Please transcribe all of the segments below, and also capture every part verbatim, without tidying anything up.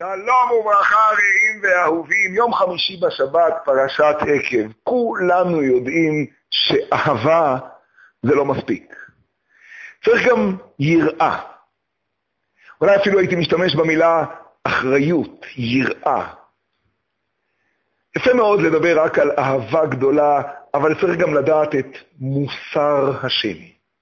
שלום וברכה רעים ואהובים, יום חמישי בשבת, פרשת עקב. כולנו יודעים שאהבה זה לא מספיק. צריך גם יראה. אולי אפילו הייתי משתמש במילה אחריות, יראה. יפה מאוד לדבר רק על אהבה גדולה, אבל צריך גם לדעת את מוסר השם.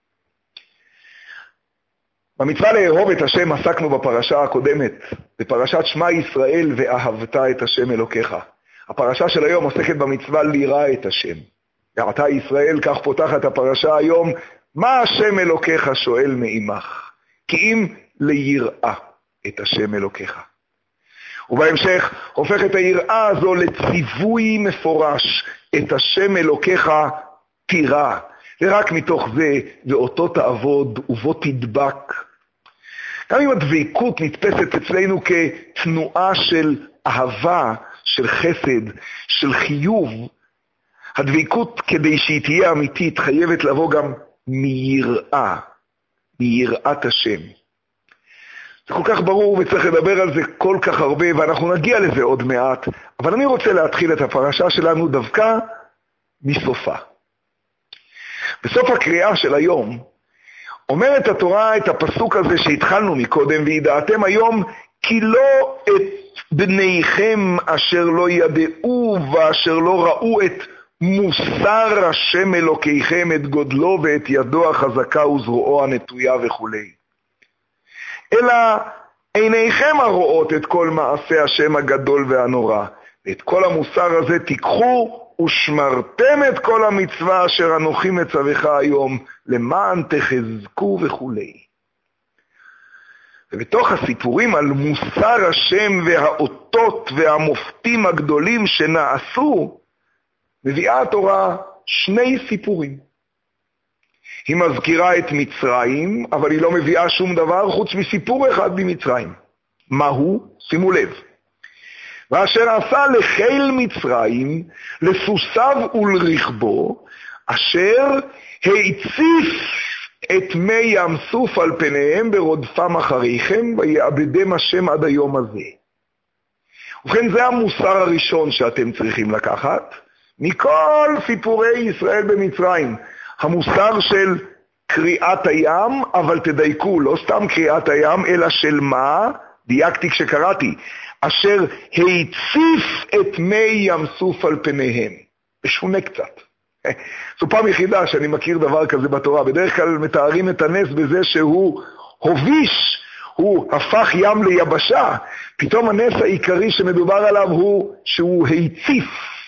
במצווה לאהוב את השם עסקנו בפרשה הקודמת, בפרשת שמע ישראל ואהבת את השם אלוקיך. הפרשה של היום עוסקת במצווה לירא את השם. ואתה ישראל, כך פותחת הפרשה היום, מה השם אלוקיך שואל מעמך? כי אם ליראה את השם אלוקיך. ובהמשך הופך את היראה הזו לציווי מפורש, את השם אלוקיך תירא. ורק מתוך זה, ואותו תעבוד ובו תדבק. גם אם הדבקות נתפסת אצלנו כתנועה של אהבה, של חסד, של חיוב, הדבקות כדי שהיא תהיה אמיתית חייבת לבוא גם מיראה, מיראת השם. זה כל כך ברור וצריך לדבר על זה כל כך הרבה, ואנחנו נגיע לזה עוד מעט, אבל אני רוצה להתחיל את הפרשה שלנו דווקא מסופה. בסוף הקריאה של היום, אומרת התורה את הפסוק הזה שהתחלנו מקודם, וידעתם היום כי לא את בניכם אשר לא ידעו ואשר לא ראו את מוסר השם אלוקיכם, את גודלו ואת ידו החזקה וזרועו הנטויה וכו'. אלא עיניכם הרואות את כל מעשה השם הגדול והנורא, ואת כל המוסר הזה תיקחו ושמרתם את כל המצווה אשר אנוכי מצווך היום, למען תחזקו וכו'. ובתוך הסיפורים על מוסר השם והאותות והמופתים הגדולים שנעשו, מביאה התורה שני סיפורים. היא מזכירה את מצרים, אבל היא לא מביאה שום דבר חוץ מסיפור אחד ממצרים. מהו? שימו לב. ואשר עשה לחיל מצרים, לסוסיו ולרכבו, אשר הציף את מי ים סוף על פניהם ברודפם אחריכם, ויעבדם השם עד היום הזה. ובכן, זה המוסר הראשון שאתם צריכים לקחת, מכל סיפורי ישראל במצרים. המוסר של קריאת הים, אבל תדייקו, לא סתם קריאת הים, אלא של מה? דייקתי כשקראתי. אשר הציף את מי ים סוף על פניהם. משונה קצת. זו פעם יחידה שאני מכיר דבר כזה בתורה. בדרך כלל מתארים את הנס בזה שהוא הוביש, הוא הפך ים ליבשה. פתאום הנס העיקרי שמדובר עליו הוא שהוא הציף.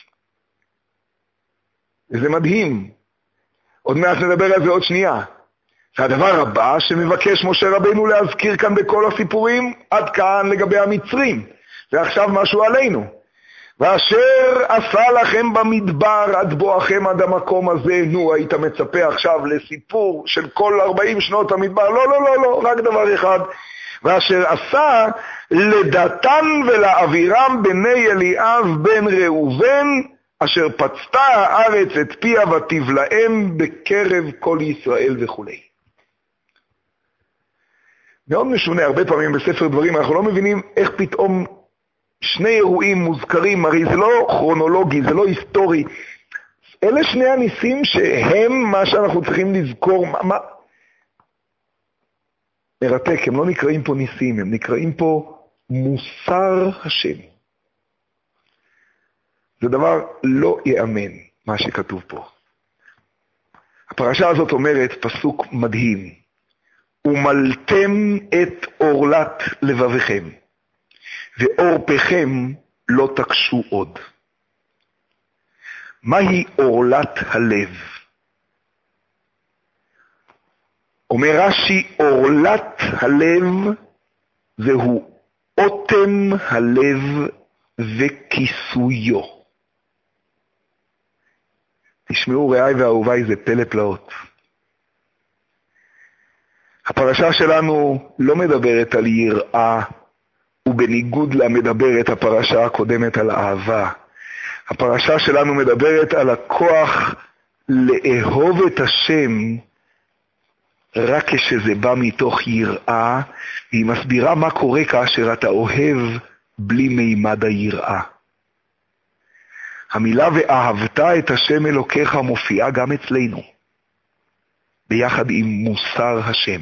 וזה מדהים. עוד מעט נדבר על זה עוד שנייה. והדבר הבא שמבקש משה רבנו להזכיר כאן בכל הסיפורים, עד כאן לגבי המצרים. ועכשיו משהו עלינו. ואשר עשה לכם במדבר עד בואכם עד המקום הזה, נו, היית מצפה עכשיו לסיפור של כל ארבעים שנות המדבר? לא, לא, לא, לא, רק דבר אחד. ואשר עשה לדתן ולאבירם בני אליאב בן ראובן, אשר פצתה הארץ את פיה ותבלעם בקרב כל ישראל וכו'. מאוד משונה, הרבה פעמים בספר דברים אנחנו לא מבינים איך פתאום שני אירועים מוזכרים, הרי זה לא כרונולוגי, זה לא היסטורי. אלה שני הניסים שהם מה שאנחנו צריכים לזכור. מה, מה... מרתק, הם לא נקראים פה ניסים, הם נקראים פה מוסר השם. זה דבר לא יאמן מה שכתוב פה. הפרשה הזאת אומרת פסוק מדהים. ומלתם את אורלת לבביכם, ואורפכם לא תקשו עוד. מהי אורלת הלב? אומר רש"י, אורלת הלב זהו אוטם הלב וכיסויו. תשמעו רעי ואהוביי, זה פלא פלאות. הפרשה שלנו לא מדברת על יראה, ובניגוד לה מדברת הפרשה הקודמת על אהבה. הפרשה שלנו מדברת על הכוח לאהוב את השם רק כשזה בא מתוך יראה, והיא מסבירה מה קורה כאשר אתה אוהב בלי מימד היראה. המילה ואהבת את השם אלוקיך מופיעה גם אצלנו, ביחד עם מוסר השם.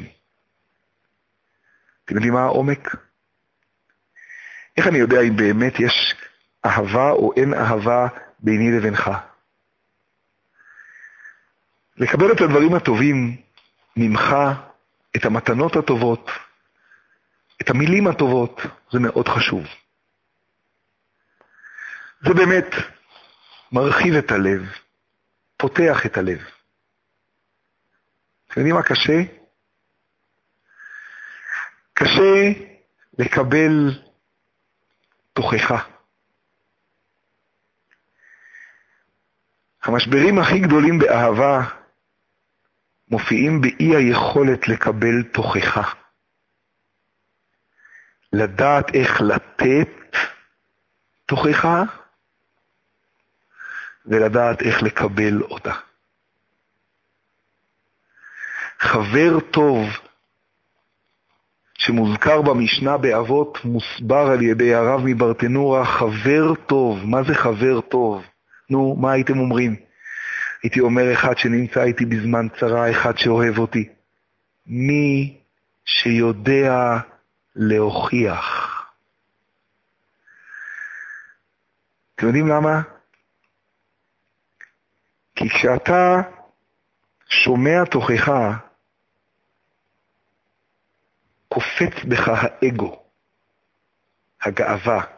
אתם יודעים מה העומק? איך אני יודע אם באמת יש אהבה או אין אהבה ביני לבינך? לקבל את הדברים הטובים ממך, את המתנות הטובות, את המילים הטובות, זה מאוד חשוב. זה באמת מרחיב את הלב, פותח את הלב. אתם יודעים מה קשה? קשה לקבל תוכחה. המשברים הכי גדולים באהבה מופיעים באי היכולת לקבל תוכחה. לדעת איך לתת תוכחה, ולדעת איך לקבל אותה. חבר טוב שמוזכר במשנה באבות מוסבר על ידי הרב מברטנורה, חבר טוב. מה זה חבר טוב? נו, מה הייתם אומרים? הייתי אומר אחד שנמצא איתי בזמן צרה, אחד שאוהב אותי. מי שיודע להוכיח. אתם יודעים למה? כי כשאתה שומע תוכחה, קופץ בך האגו, הגאווה.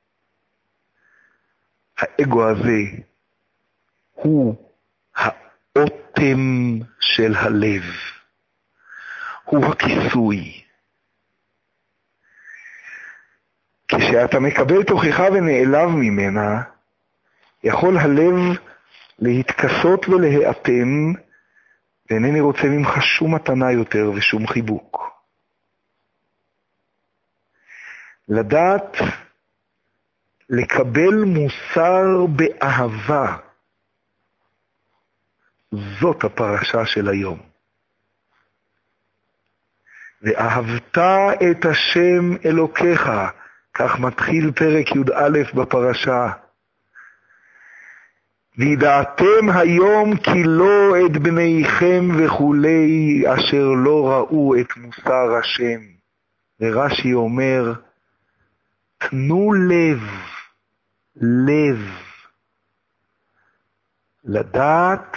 האגו הזה הוא האוטם של הלב, הוא הכיסוי. כשאתה מקבל תוכחה ונעלב ממנה, יכול הלב להתכסות ולהיאטם, ואינני רוצה ממך שום מתנה יותר ושום חיבוק. לדעת לקבל מוסר באהבה, זאת הפרשה של היום. ואהבת את השם אלוקיך, כך מתחיל פרק י"א בפרשה. וידעתם היום כי לא את בניכם וכולי אשר לא ראו את מוסר השם. ורש"י אומר, תנו לב, לב, לדעת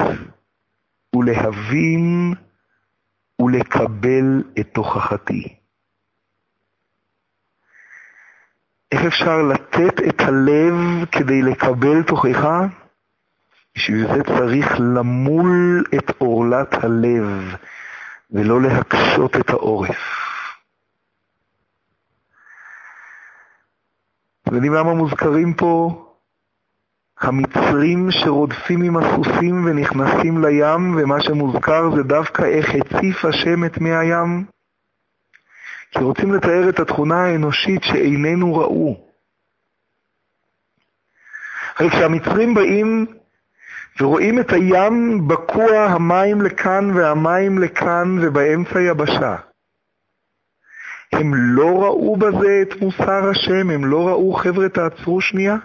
ולהבין ולקבל את תוכחתי. איך אפשר לתת את הלב כדי לקבל תוכחה? בשביל זה צריך למול את אורלת הלב ולא להקשות את העורף. אתם יודעים למה מוזכרים פה המצרים שרודפים עם הסוסים ונכנסים לים, ומה שמוזכר זה דווקא איך הציף השם את מי הים? כי רוצים לתאר את התכונה האנושית שאיננו ראו. הרי כשהמצרים באים ורואים את הים בקוע, המים לכאן והמים לכאן ובאמצע יבשה, הם לא ראו בזה את מוסר השם? הם לא ראו, חבר'ה, תעצרו שנייה?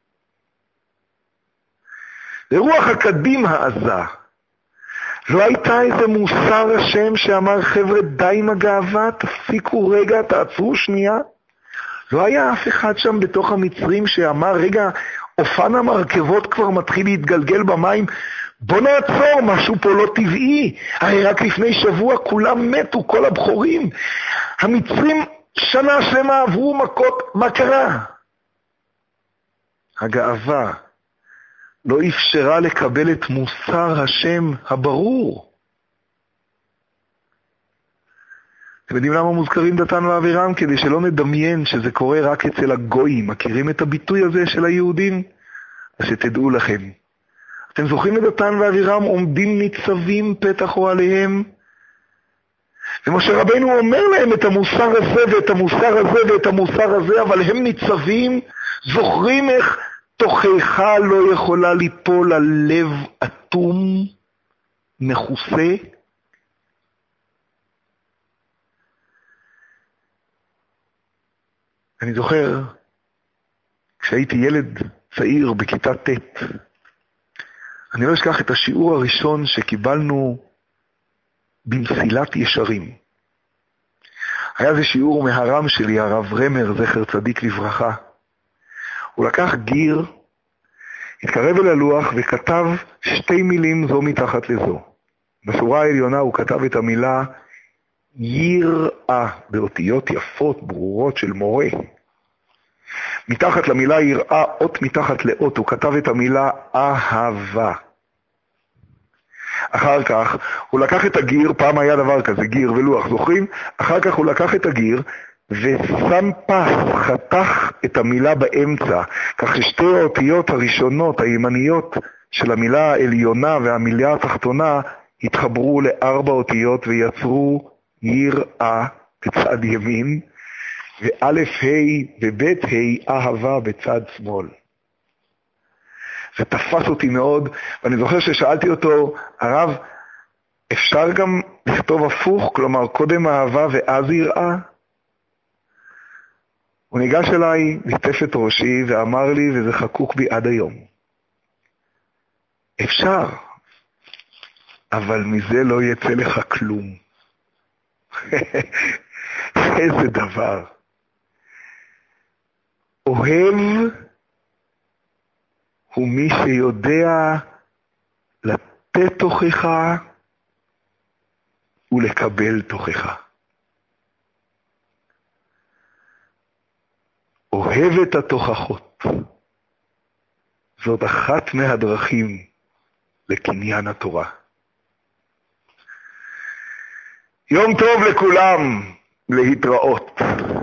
לרוח הקדים העזה, לא הייתה איזה מוסר השם שאמר, חבר'ה, די עם הגאווה, תפסיקו רגע, תעצרו שנייה? לא היה אף אחד שם בתוך המצרים שאמר, רגע, אופן המרכבות כבר מתחיל להתגלגל במים, בוא נעצור, משהו פה לא טבעי. הרי רק לפני שבוע כולם מתו, כל הבחורים. המצרים שנה שלמה עברו מכות, מה קרה? הגאווה לא אפשרה לקבל את מוסר השם הברור. אתם יודעים למה מוזכרים דתן ואבירם? כדי שלא נדמיין שזה קורה רק אצל הגויים. מכירים את הביטוי הזה של היהודים? אז שתדעו לכם. אתם זוכרים את דתן ואבירם עומדים ניצבים פתח אוהליהם? ומשה רבנו אומר להם את המוסר הזה ואת המוסר הזה ואת המוסר הזה, אבל הם ניצבים, זוכרים איך תוכחה לא יכולה ליפול על לב אטום, מכוסה? אני זוכר כשהייתי ילד צעיר בכיתה ט', אני לא אשכח את השיעור הראשון שקיבלנו במסילת ישרים. היה זה שיעור מהרם שלי, הרב רמר, זכר צדיק לברכה. הוא לקח גיר, התקרב אל הלוח וכתב שתי מילים זו מתחת לזו. בשורה העליונה הוא כתב את המילה יראה, באותיות יפות, ברורות של מורה. מתחת למילה יראה, אות מתחת לאות, הוא כתב את המילה אהבה. אחר כך הוא לקח את הגיר, פעם היה דבר כזה, גיר ולוח, זוכרים? אחר כך הוא לקח את הגיר ושם פס, חתך את המילה באמצע, כך ששתי האותיות הראשונות, הימניות של המילה העליונה והמילה התחתונה, התחברו לארבע אותיות ויצרו יראה בצד ימין, ואלף ה' ובית ה' אהבה בצד שמאל. זה תפס אותי מאוד, ואני זוכר ששאלתי אותו, הרב, אפשר גם לכתוב הפוך, כלומר קודם אהבה ואז יראה? הוא ניגש אליי, ליטף את ראשי ואמר לי, וזה חקוק בי עד היום, אפשר, אבל מזה לא יצא לך כלום. איזה דבר. אוהב הוא מי שיודע לתת תוכך ולקבל תוכך. אוהב את התוכחות. זאת אחת מהדרכים לקניין התורה. יום טוב לכולם, להתראות.